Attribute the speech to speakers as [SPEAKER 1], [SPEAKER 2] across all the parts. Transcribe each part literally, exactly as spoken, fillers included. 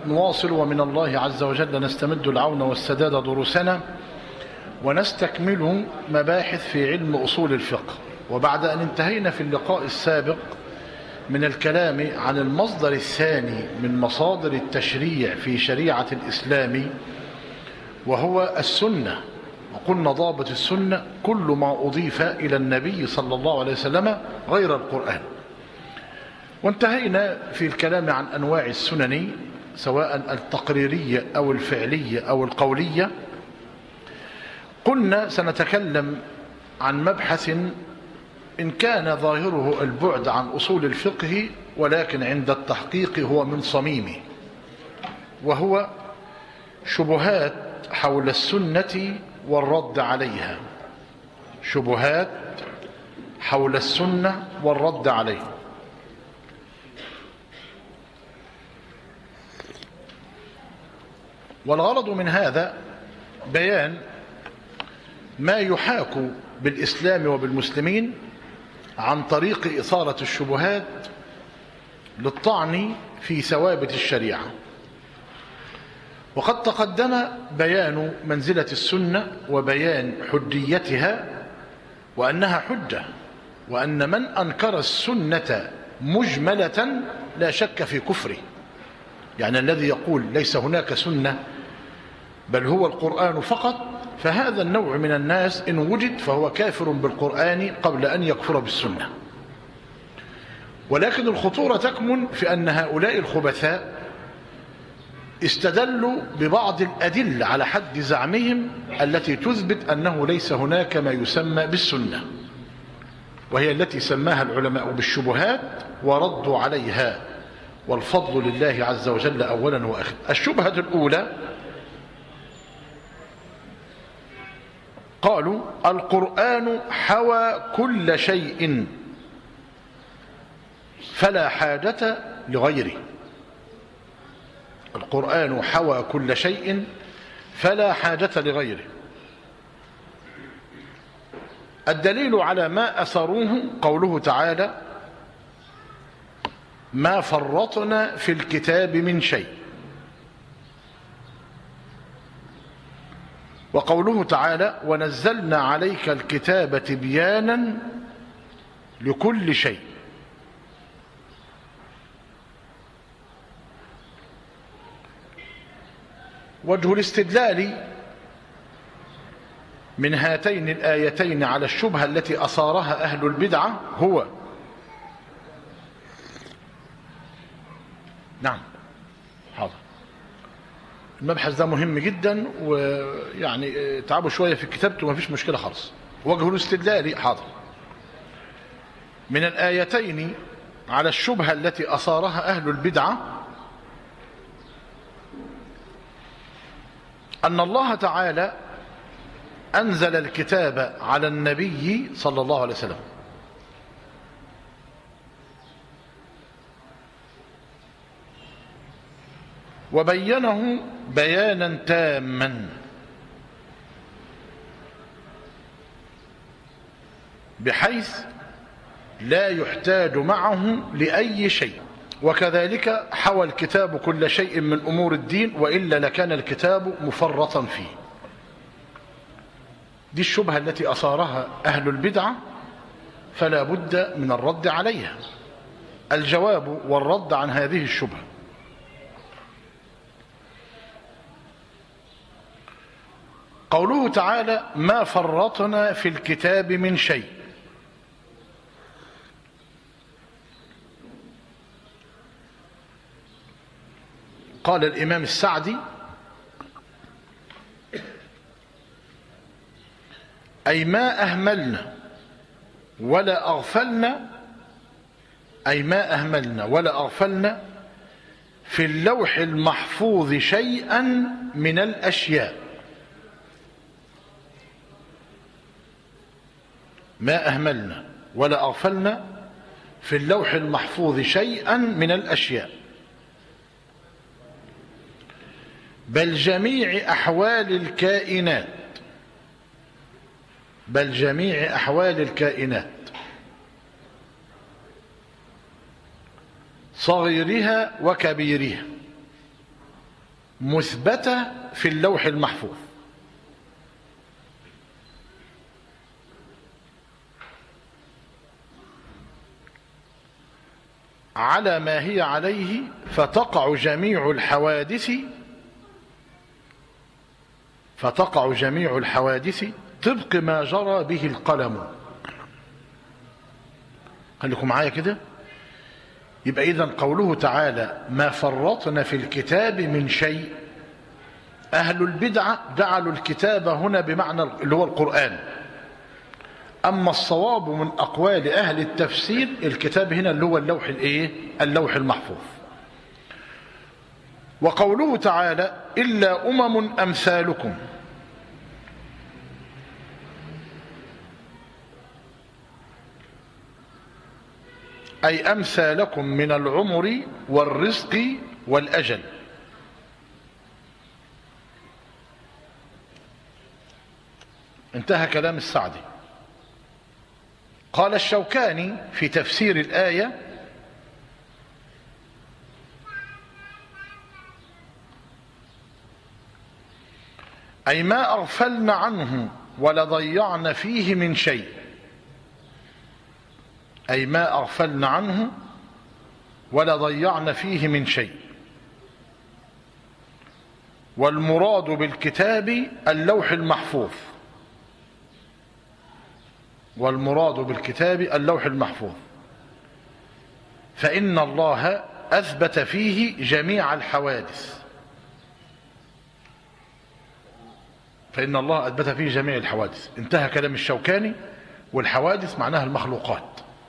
[SPEAKER 1] نواصل ومن الله عز وجل نستمد العون والسداد دروسنا، ونستكمل مباحث في علم أصول الفقه. وبعد أن انتهينا في اللقاء السابق من الكلام عن المصدر الثاني من مصادر التشريع في شريعة الإسلام وهو السنة، وقلنا ضابط السنة كل ما أضيف إلى النبي صلى الله عليه وسلم غير القرآن. وانتهينا في الكلام عن أنواع السنن سواء التقريرية أو الفعلية أو القولية. قلنا سنتكلم عن مبحث إن كان ظاهره البعد عن أصول الفقه، ولكن عند التحقيق هو من صميمه، وهو شبهات حول السنة والرد عليها. شبهات حول السنة والرد عليها. والغرض من هذا بيان ما يحاك بالإسلام وبالمسلمين عن طريق إثارة الشبهات للطعن في ثوابت الشريعة. وقد تقدم بيان منزلة السنة وبيان حجيتها، وأنها حجة، وأن من أنكر السنة مجملة لا شك في كفره. يعني الذي يقول ليس هناك سنة بل هو القرآن فقط، فهذا النوع من الناس إن وجد فهو كافر بالقرآن قبل أن يكفر بالسنة. ولكن الخطورة تكمن في أن هؤلاء الخبثاء استدلوا ببعض الأدلة على حد زعمهم التي تثبت أنه ليس هناك ما يسمى بالسنة، وهي التي سماها العلماء بالشبهات وردوا عليها، والفضل لله عز وجل أولا وآخرا. الشبهة الأولى قالوا القرآن حوى كل شيء فلا حاجة لغيره. القرآن حوى كل شيء فلا حاجة لغيره. الدليل على ما أثروه قوله تعالى ما فرطنا في الكتاب من شيء، وقوله تعالى ونزلنا عليك الكتاب تبيانا لكل شيء. وجه الاستدلال من هاتين الآيتين على الشبهة التي أثارها أهل البدعة هو نعم حاضر المبحث ده مهم جدا، ويعني تعبوا شوية في كتابته ما فيش مشكلة خالص. وجه الاستدلال حاضر من الآيتين على الشبهة التي أثارها أهل البدعة أن الله تعالى أنزل الكتاب على النبي صلى الله عليه وسلم، وبينه بيانا تاما بحيث لا يحتاج معه لأي شيء. وكذلك حوى الكتاب كل شيء من أمور الدين، وإلا لكان الكتاب مفرطا فيه. دي الشبهة التي أثارها أهل البدعة، فلا بد من الرد عليها. الجواب والرد عن هذه الشبهة قوله تعالى ما فرطنا في الكتاب من شيء. قال الإمام السعدي أي ما أهملنا ولا أغفلنا، أي ما أهملنا ولا أغفلنا في اللوح المحفوظ شيئا من الأشياء. ما أهملنا ولا أغفلنا في اللوح المحفوظ شيئا من الأشياء، بل جميع أحوال الكائنات، بل جميع أحوال الكائنات صغيرها وكبيرها. مثبتة في اللوح المحفوظ، على ما هي عليه، فتقع جميع الحوادث فتقع جميع الحوادث طبق ما جرى به القلم. خليكم معايا كده. يبقى إذن قوله تعالى ما فرطنا في الكتاب من شيء، أهل البدعة جعلوا الكتاب هنا بمعنى اللي هو القرآن، أما الصواب من أقوال أهل التفسير الكتاب هنا اللي هو اللوح الإيه؟ اللوح المحفوظ. وقوله تعالى إلا أمم أمثالكم، أي أمثالكم من العمر والرزق والأجل. انتهى كلام السعدي. قال الشوكاني في تفسير الآية أي ما أغفلن عنه ولضيعن فيه من شيء، أي ما أغفلن عنه ولضيعن فيه من شيء. والمراد بالكتاب اللوح المحفوظ، والمراد بالكتاب اللوح المحفوظ، فإن الله أثبت فيه جميع الحوادث، فإن الله أثبت فيه جميع الحوادث. انتهى كلام الشوكاني. والحوادث معناها المخلوقات.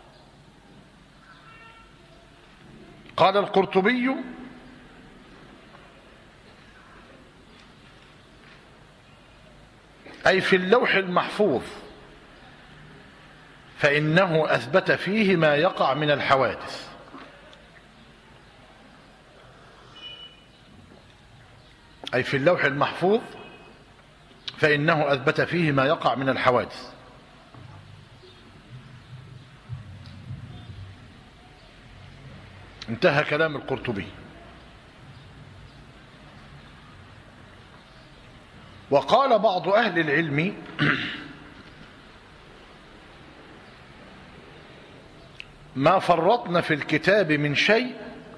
[SPEAKER 1] قال القرطبي أي في اللوح المحفوظ، فإنه أثبت فيه ما يقع من الحوادث. أي في اللوح المحفوظ فإنه أثبت فيه ما يقع من الحوادث. انتهى كلام القرطبي. وقال بعض أهل العلم ما فرطنا في الكتاب من شيء،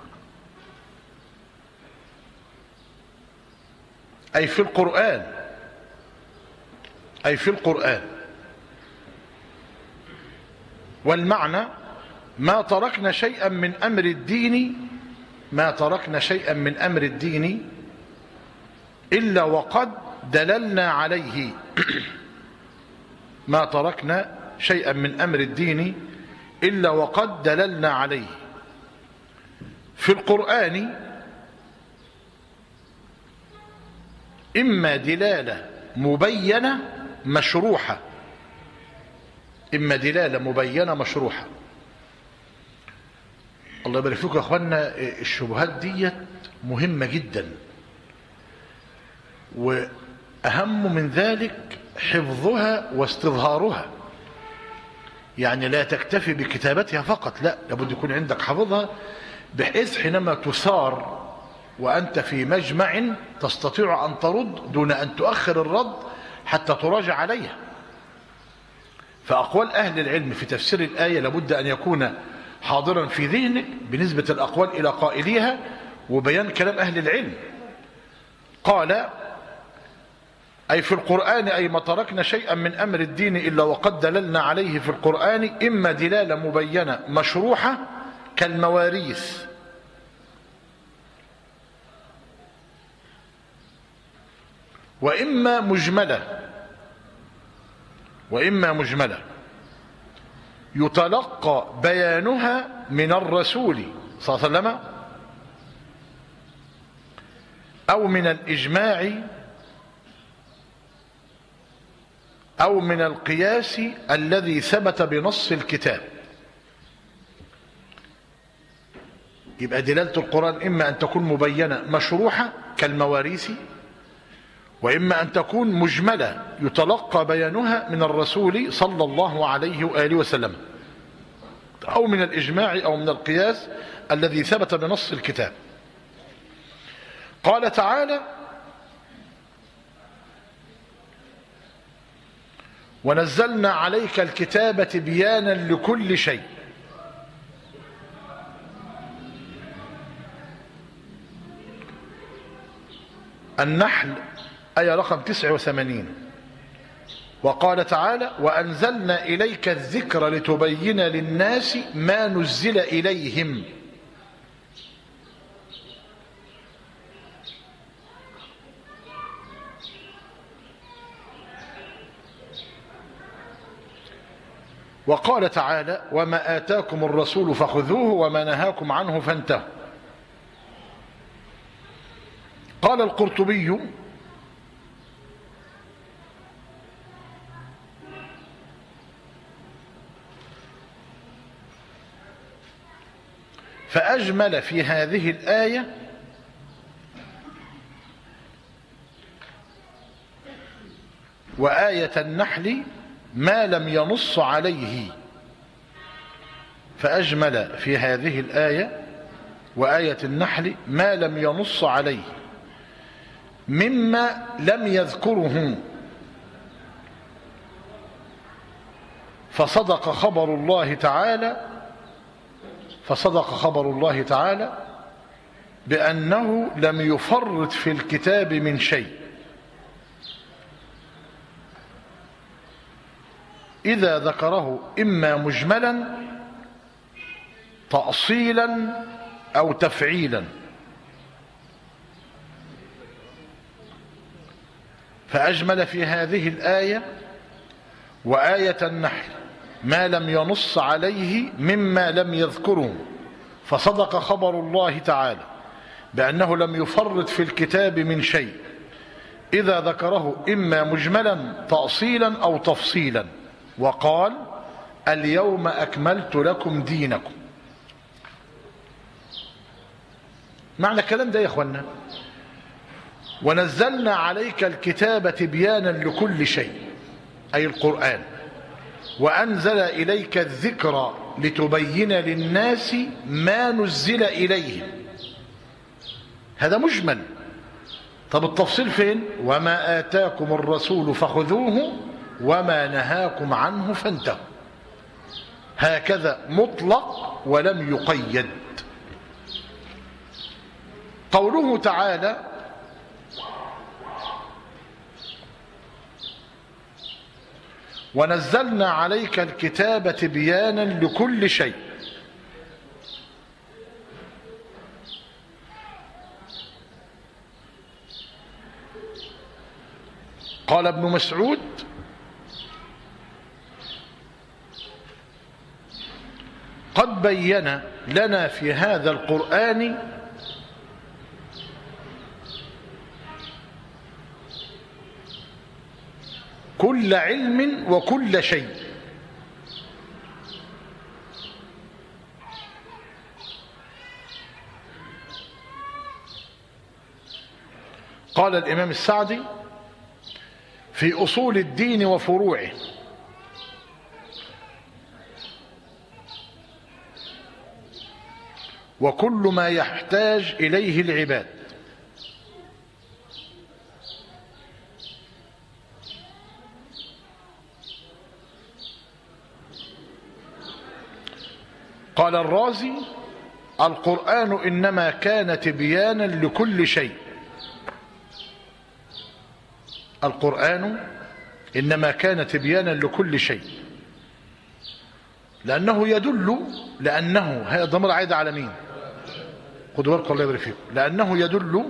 [SPEAKER 1] أي في القرآن، أي في القرآن. والمعنى ما تركنا شيئا من أمر الدين، ما تركنا شيئا من أمر الدين إلا وقد دللنا عليه ما تركنا شيئا من أمر الدين إلا وقد دللنا عليه. في القرآن إما دلالة مبينة مشروحة، إما دلالة مبينة مشروحة. الله يبارك فيكم يا أخوانا. الشبهات دي مهمة جدا، وأهم من ذلك حفظها واستظهارها. يعني لا تكتفي بكتابتها فقط، لا، لابد يكون عندك حفظها بحيث حينما تثار وأنت في مجمع تستطيع أن ترد دون أن تؤخر الرد حتى تراجع عليها. فأقوال أهل العلم في تفسير الآية لابد أن يكون حاضرا في ذهنك بنسبة الأقوال إلى قائليها وبيان كلام أهل العلم. قال أي في القرآن أي ما تركنا شيئا من أمر الدين إلا وقد دللنا عليه في القرآن، إما دلالة مبينة مشروحة كالمواريث، وإما مجملة، وإما مجملة يتلقى بيانها من الرسول صلى الله عليه وسلم أو من الإجماع أو من القياس الذي ثبت بنص الكتاب. يبقى دلالة القرآن إما أن تكون مبينة مشروحة كالمواريث، وإما أن تكون مجملة يتلقى بيانها من الرسول صلى الله عليه وآله وسلم أو من الإجماع أو من القياس الذي ثبت بنص الكتاب. قال تعالى: ونزلنا عليك الكتاب تبيانا لكل شيء. النحل آية رقم تسعة وثمانين. وقال تعالى: وأنزلنا إليك الذكر لتبين للناس ما نزل إليهم. وقال تعالى: وما آتاكم الرسول فخذوه وما نهاكم عنه فانتهوا. قال القرطبي: فأجمل في هذه الآية وآية النحل ما لم ينص عليه. فأجمل في هذه الآية وآية النحل ما لم ينص عليه مما لم يذكره، فصدق خبر الله تعالى فصدق خبر الله تعالى بأنه لم يفرط في الكتاب من شيء، إذا ذكره إما مجملا تأصيلا أو تفعيلا. فأجمل في هذه الآية وآية النحل ما لم ينص عليه مما لم يذكره، فصدق خبر الله تعالى بأنه لم يفرط في الكتاب من شيء، إذا ذكره إما مجملا تأصيلا أو تفصيلا. وقال: اليوم أكملت لكم دينكم. معنى الكلام ده يا أخوانا: ونزلنا عليك الكتاب تبيانا لكل شيء، أي القرآن، وأنزل إليك الذكر لتبين للناس ما نزل إليهم. هذا مجمل. طب التفصيل فين؟ وما آتاكم الرسول فخذوه وما نهاكم عنه فانتهوا. هكذا مطلق ولم يقيد. قوله تعالى: ونزلنا عليك الكتاب تبيانا لكل شيء. قال ابن مسعود: قد بين لنا في هذا القرآن كل علم وكل شيء. قال الإمام السعدي في أصول الدين وفروعه: وكل ما يحتاج إليه العباد. قال الرازي: القرآن إنما كان تبيانا لكل شيء. القرآن إنما كان تبيانا لكل شيء، لأنه يدل لأنه هذا ضمير عايد على مين؟ خدوا بالكم الله يبارك فيكم. لأنه يدل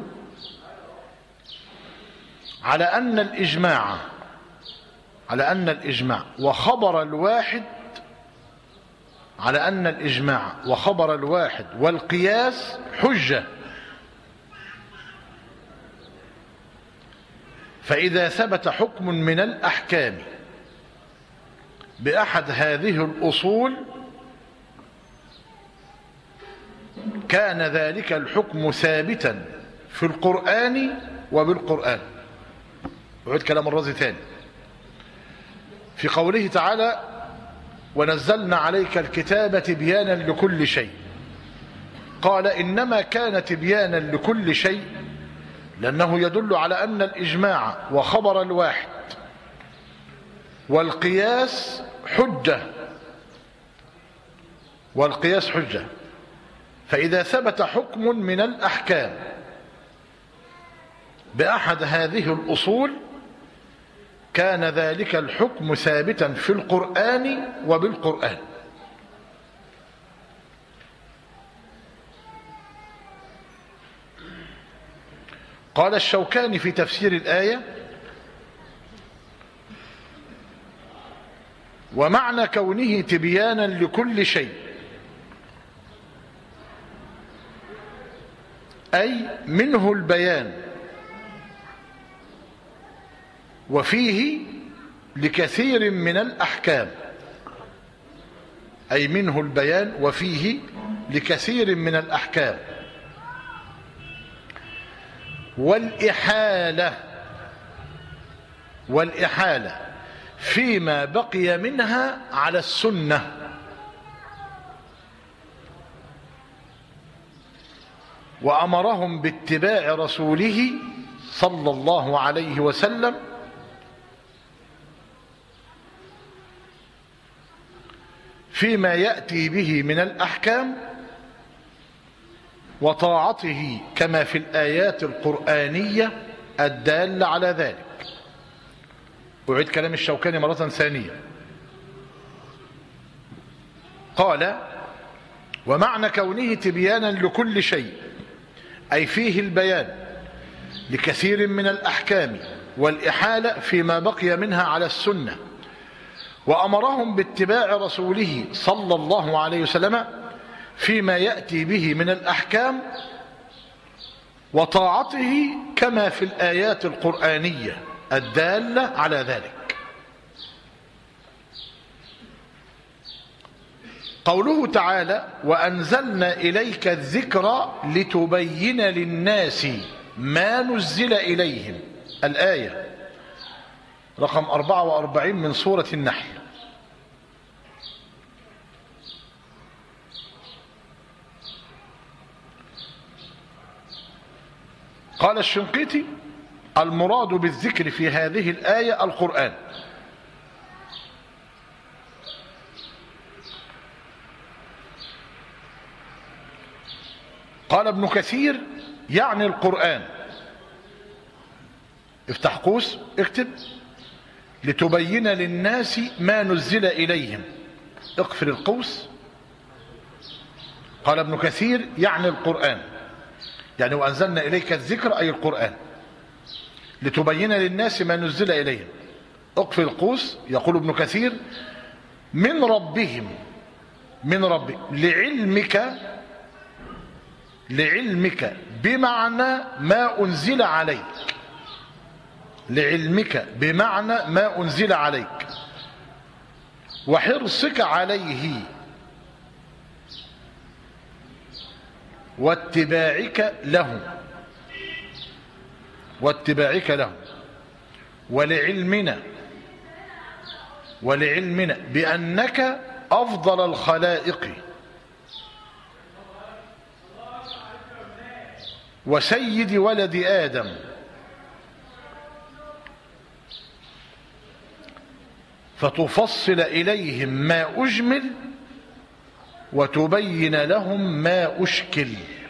[SPEAKER 1] على أن الإجماع على أن الإجماع وخبر الواحد على أن الإجماع وخبر الواحد والقياس حجة. فإذا ثبت حكم من الأحكام بأحد هذه الأصول كان ذلك الحكم ثابتا في القرآن وبالقرآن. أعيد كلام الرازي ثاني في قوله تعالى: ونزلنا عليك الكتاب تبيانا لكل شيء. قال: إنما كان تبيانا لكل شيء لأنه يدل على أن الإجماع وخبر الواحد والقياس حجة، والقياس حجة. فإذا ثبت حكم من الأحكام بأحد هذه الأصول كان ذلك الحكم ثابتا في القرآن وبالقرآن. قال الشوكاني في تفسير الآية: ومعنى كونه تبيانا لكل شيء أي منه البيان وفيه لكثير من الأحكام، أي منه البيان وفيه لكثير من الأحكام، والإحالة والإحالة فيما بقي منها على السنة، وأمرهم باتباع رسوله صلى الله عليه وسلم فيما يأتي به من الأحكام وطاعته كما في الآيات القرآنية الدالة على ذلك. أعيد كلام الشوكاني مرة ثانية. قال: ومعنى كونه تبيانا لكل شيء أي فيه البيان لكثير من الأحكام والإحالة فيما بقي منها على السنة، وأمرهم باتباع رسوله صلى الله عليه وسلم فيما يأتي به من الأحكام وطاعته كما في الآيات القرآنية الدالة على ذلك. قوله تعالى: وأنزلنا إليك الذكر لتبين للناس ما نزل إليهم، الآية رقم أربعة وأربعين من سورة النحل. قال الشنقيطي: المراد بالذكر في هذه الآية القرآن. قال ابن كثير: يعني القرآن. افتح قوس اكتب: لتبين للناس ما نزل إليهم، اقفل القوس. قال ابن كثير: يعني القرآن، يعني وأنزلنا إليك الذكر أي القرآن لتبين للناس ما نزل إليهم، اقفل القوس. يقول ابن كثير: من ربهم، من ربهم لعلمك، لعلمك بمعنى ما أنزل عليك، لعلمك بمعنى ما أنزل عليك، وحرصك عليه واتباعك له، واتباعك له ولعلمنا، ولعلمنا بأنك أفضل الخلائق وسيد ولد آدم، فتفصل إليهم ما أجمل وتبين لهم ما أشكل.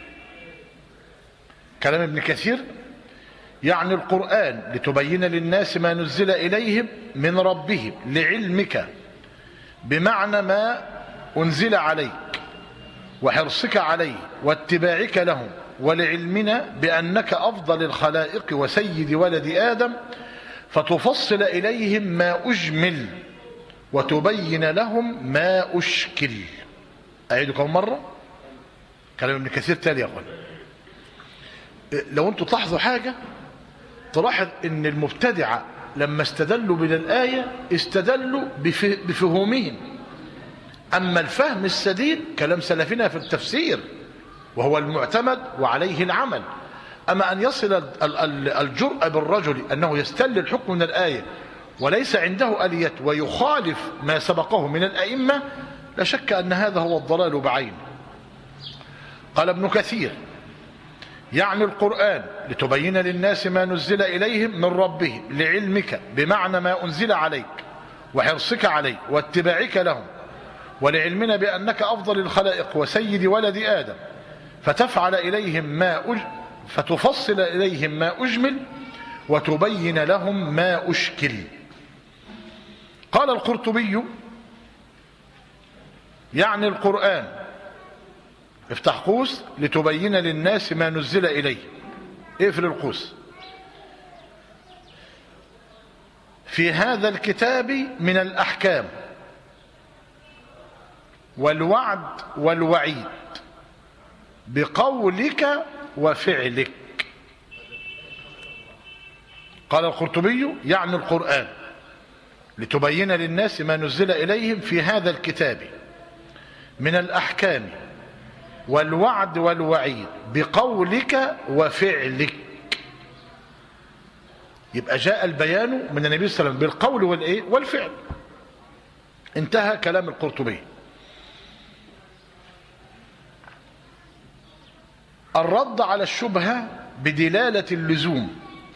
[SPEAKER 1] كلام ابن كثير: يعني القرآن لتبين للناس ما نزل إليهم من ربهم لعلمك بمعنى ما أنزل عليك وحرصك عليه واتباعك لهم، ولعلمنا بأنك أفضل الخلائق وسيد ولد آدم، فتفصل إليهم ما أجمل وتبين لهم ما أشكل. أعيدكم مرة كلام ابن كثير تالي يا أخوان. لو أنتم تلاحظوا حاجة تلاحظ أن المبتدعة لما استدلوا من الآية استدلوا بفهومهم، أما الفهم السديد كلام سلفنا في التفسير وهو المعتمد وعليه العمل. أما أن يصل الجرأة بالرجل أنه يستل الحكم من الآية وليس عنده آلية ويخالف ما سبقه من الأئمة، لا شك أن هذا هو الضلال بعينه. قال ابن كثير: يعني القرآن لتبين للناس ما نزل إليهم من ربهم لعلمك بمعنى ما أنزل عليك وحرصك عليه واتباعك لهم، ولعلمنا بأنك أفضل الخلائق وسيد ولد آدم، فتفعل إليهم ما أج... فتفصل إليهم ما أجمل وتبين لهم ما أشكل. قال القرطبي يعني القرآن، افتح قوس، لتبين للناس ما نزل إليه، اقفل القوس، في هذا الكتاب من الأحكام والوعد والوعيد بقولك وفعلك. قال القرطبي يعني القرآن لتبين للناس ما نزل إليهم في هذا الكتاب من الأحكام والوعد والوعيد بقولك وفعلك. يبقى جاء البيان من النبي صلى الله عليه وسلم بالقول والإيه والفعل. انتهى كلام القرطبي. الرد على الشبهة بدلالة اللزوم.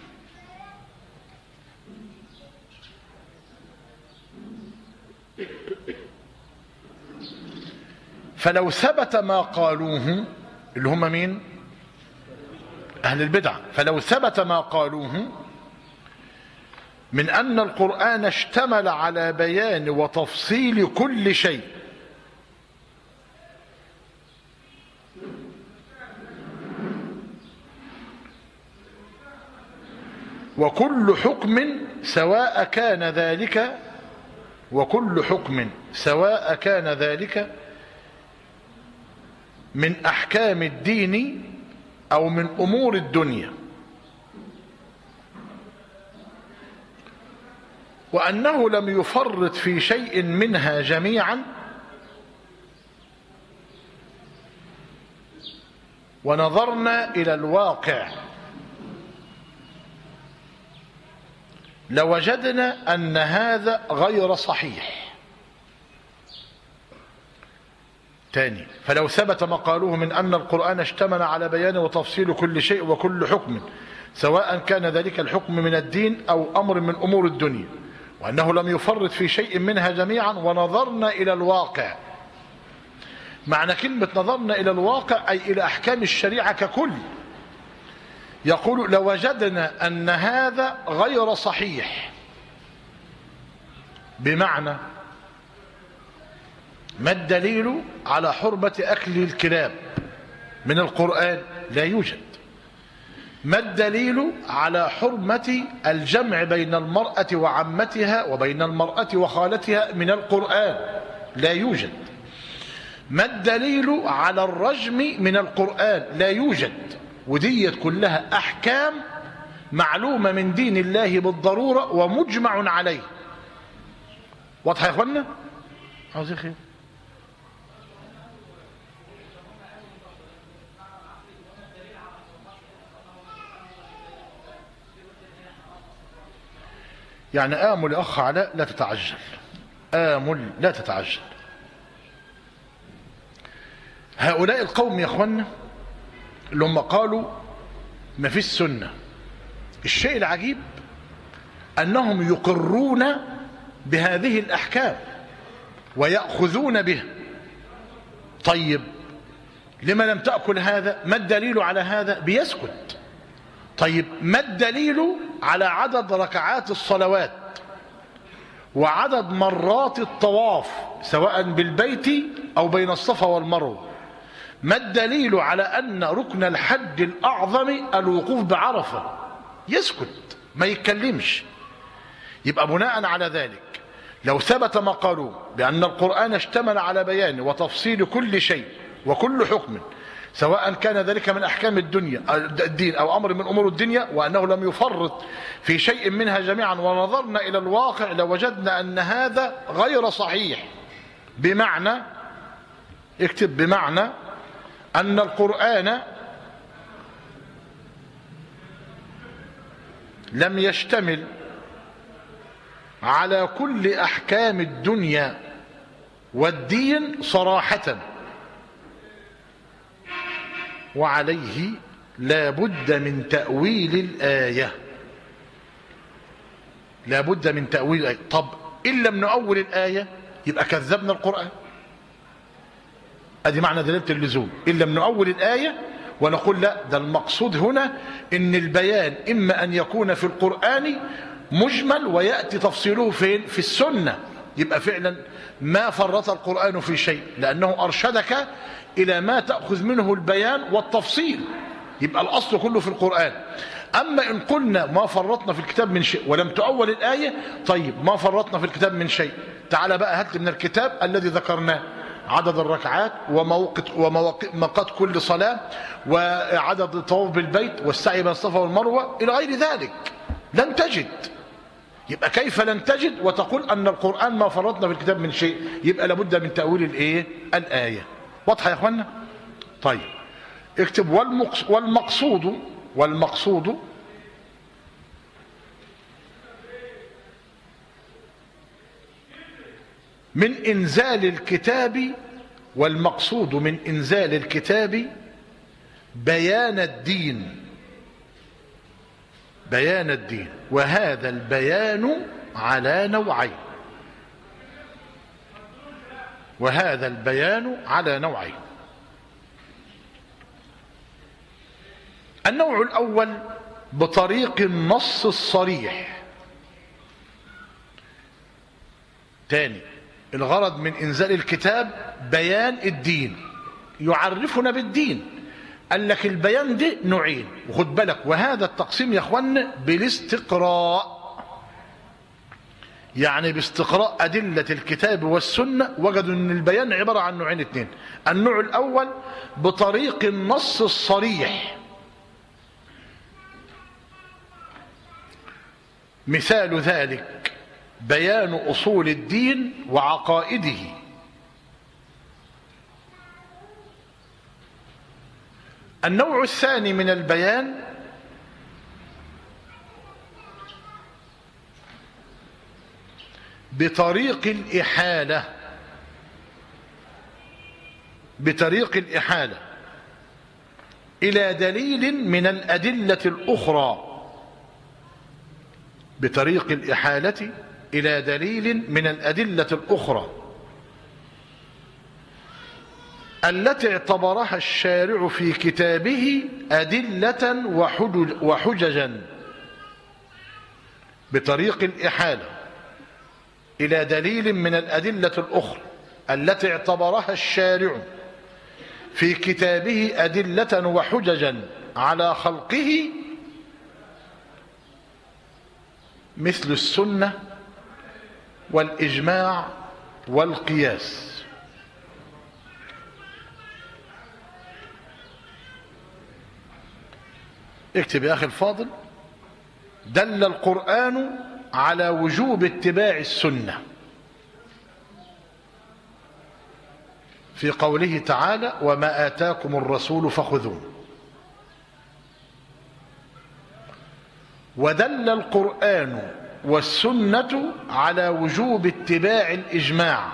[SPEAKER 1] فلو ثبت ما قالوه، اللي هم مين؟ أهل البدع. فلو ثبت ما قالوه من أن القرآن اشتمل على بيان وتفصيل كل شيء وكل حكم سواء كان ذلك وكل حكم سواء كان ذلك من أحكام الدين أو من أمور الدنيا، وأنه لم يفرط في شيء منها جميعا، ونظرنا إلى الواقع لوجدنا أن هذا غير صحيح. تاني، فلو ثبت ما قالوه من أن القرآن اشتمل على بيان وتفصيل كل شيء وكل حكم سواء كان ذلك الحكم من الدين أو أمر من أمور الدنيا، وأنه لم يفرط في شيء منها جميعا، ونظرنا إلى الواقع. معنى كلمة نظرنا إلى الواقع أي إلى أحكام الشريعة ككل. يقول لوجدنا أن هذا غير صحيح، بمعنى ما الدليل على حرمة أكل الكلاب من القرآن؟ لا يوجد. ما الدليل على حرمة الجمع بين المرأة وعمتها وبين المرأة وخالتها من القرآن؟ لا يوجد. ما الدليل على الرجم من القرآن؟ لا يوجد. وديت كلها أحكام معلومة من دين الله بالضرورة ومجمع عليه. واضح يا اخوانا؟ عاوزين خير. يعني آمل يا أخ علاء لا تتعجل، آمل لا تتعجل. هؤلاء القوم يا اخوانا اللي هم قالوا ما فيش سنة، الشيء العجيب أنهم يقرون بهذه الأحكام ويأخذون بها. طيب لما لم تأكل هذا؟ ما الدليل على هذا؟ بيسكت. طيب ما الدليل على عدد ركعات الصلوات وعدد مرات الطواف سواء بالبيت أو بين الصفا والمروة؟ ما الدليل على أن ركن الحج الأعظم الوقوف بعرفة؟ يسكت، ما يتكلمش. يبقى بناء على ذلك لو ثبت ما قالوا بأن القرآن اشتمل على بيان وتفصيل كل شيء وكل حكم سواء كان ذلك من أحكام الدنيا الدين أو أمر من أمور الدنيا، وأنه لم يفرط في شيء منها جميعا، ونظرنا إلى الواقع لوجدنا أن هذا غير صحيح. بمعنى، اكتب بمعنى أن القرآن لم يشتمل على كل أحكام الدنيا والدين صراحة، وعليه لا بد من تأويل الآية، لا بد من تأويل الآية. طب إن لم نؤول الآية يبقى كذبنا القرآن. ادي معنى دلالة اللزوم، إن لم نؤول الآية ونقول لا، ده المقصود هنا إن البيان إما أن يكون في القرآن مجمل ويأتي تفصيله فين؟ في السنة. يبقى فعلا ما فرط القرآن في شيء، لأنه أرشدك إلى ما تأخذ منه البيان والتفصيل، يبقى الأصل كله في القرآن. أما إن قلنا ما فرطنا في الكتاب من شيء ولم تؤول الآية، طيب ما فرطنا في الكتاب من شيء، تعال بقى هات من الكتاب الذي ذكرناه عدد الركعات وموقت وموقت كل صلاة وعدد الطواف بالبيت والسعي بين الصفا والمروة إلى غير ذلك، لن تجد. يبقى كيف لن تجد وتقول أن القرآن ما فرطنا في الكتاب من شيء؟ يبقى لابد من تأويل الإيه؟ الآية. واضحة يا أخوانا؟ طيب اكتب والمقصود والمقصود من إنزال الكتاب والمقصود من إنزال الكتاب بيان الدين، بيان الدين، وهذا البيان على نوعين، وهذا البيان على نوعين. النوع الأول بطريق النص الصريح. تاني، الغرض من إنزال الكتاب بيان الدين، يعرفنا بالدين. قال لك البيان ده نوعين، وخد بالك، وهذا التقسيم يا اخوان بالاستقراء، يعني باستقراء أدلة الكتاب والسنة وجدوا أن البيان عبارة عن نوعين اثنين. النوع الأول بطريق النص الصريح، مثال ذلك بيان أصول الدين وعقائده. النوع الثاني من البيان بطريق الإحالة، بطريق الإحالة إلى دليل من الأدلة الأخرى، بطريق الإحالة إلى دليل من الأدلة الأخرى التي اعتبرها الشارع في كتابه أدلة وحججا. بطريق الإحالة إلى دليل من الأدلة الأخرى التي اعتبرها الشارع في كتابه أدلة وحججا على خلقه، مثل السنة والإجماع والقياس. اكتب يا أخي الفاضل: دل القرآن على وجوب اتباع السنة في قوله تعالى: وما آتاكم الرسول فخذوه. ودل القرآن والسنة على وجوب اتباع الإجماع،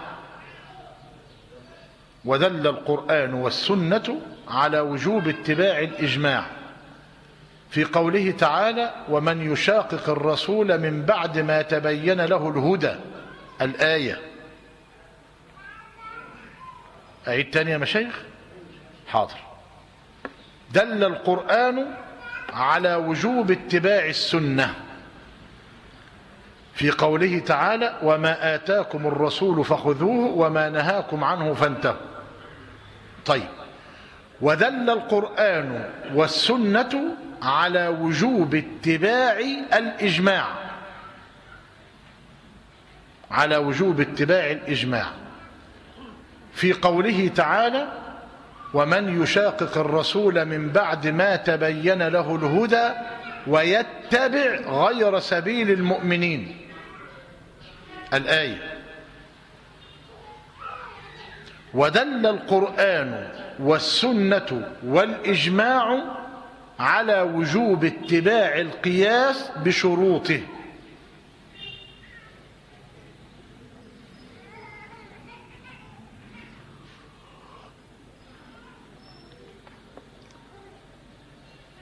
[SPEAKER 1] ودل القرآن والسنة على وجوب اتباع الإجماع في قوله تعالى: ومن يشاقق الرسول من بعد ما تبين له الهدى. الآية. أعيد تاني يا مشايخ؟ حاضر. دل القرآن على وجوب اتباع السنة في قوله تعالى: وما آتاكم الرسول فخذوه وما نهاكم عنه فانتهوا. طيب، ودل القرآن والسنة على وجوب اتباع الإجماع، على وجوب اتباع الإجماع في قوله تعالى: ومن يشاقق الرسول من بعد ما تبين له الهدى ويتبع غير سبيل المؤمنين. الآية. ودل القرآن والسنة والإجماع على وجوب اتباع القياس بشروطه.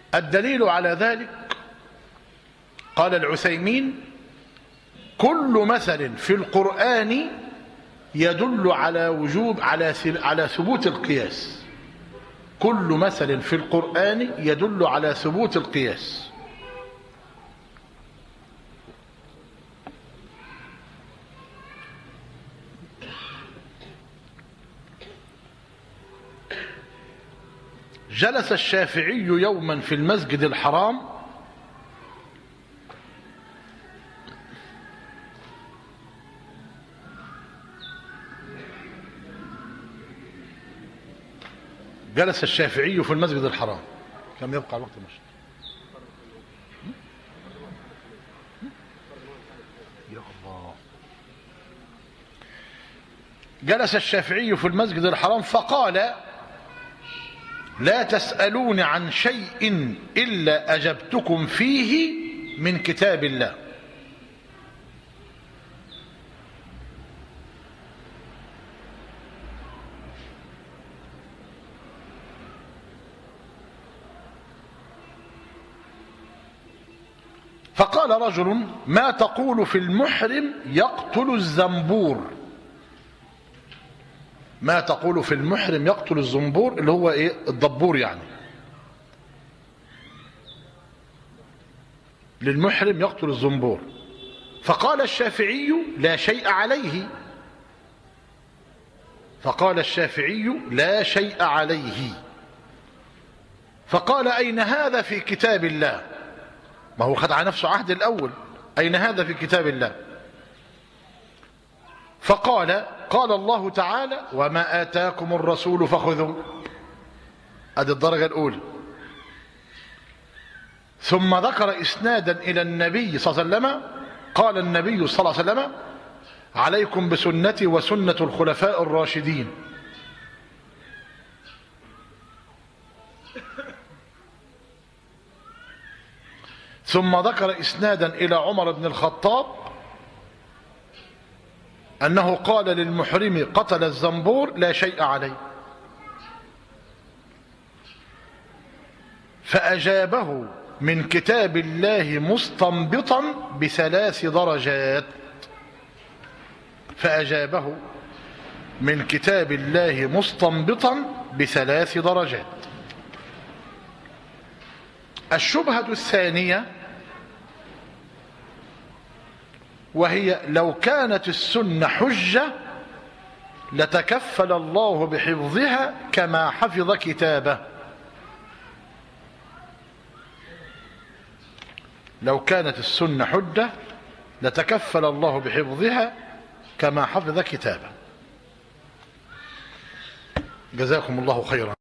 [SPEAKER 1] الدليل على ذلك قال العثيمين: كل مثل في القرآن يدل على وجوب على على ثبوت القياس. كل مثل في القرآن يدل على ثبوت القياس. جلس الشافعي يوما في المسجد الحرام جلس الشافعي في المسجد الحرام. كم يبقى الوقت المشي؟ يا الله. جلس الشافعي في المسجد الحرام فقال: لا تسألون عن شيء إلا أجبتكم فيه من كتاب الله. فقال رجل: ما تقول في المحرم يقتل الزنبور؟ ما تقول في المحرم يقتل الزنبور اللي هو ايه؟ الدبور يعني. للمحرم يقتل الزنبور. فقال الشافعي: لا شيء عليه. فقال الشافعي: لا شيء عليه. فقال: أين هذا في كتاب الله؟ ما هو خد على نفسه عهد الأول. أين هذا في كتاب الله؟ فقال: قال الله تعالى: وما آتاكم الرسول فخذوه. هذه الدرجة الأولى. ثم ذكر إسنادا إلى النبي صلى الله عليه وسلم. قال النبي صلى الله عليه وسلم: عليكم بسنتي وسنة الخلفاء الراشدين. ثم ذكر إسنادا إلى عمر بن الخطاب أنه قال للمحرم: قتل الزنبور لا شيء عليه. فأجابه من كتاب الله مستنبطا بثلاث درجات. فأجابه من كتاب الله مستنبطا بثلاث درجات. الشبهة الثانية وهي: لو كانت السنة حجة لتكفل الله بحفظها كما حفظ كتابه. لو كانت السنة حجة لتكفل الله بحفظها كما حفظ كتابه. جزاكم الله خيرا.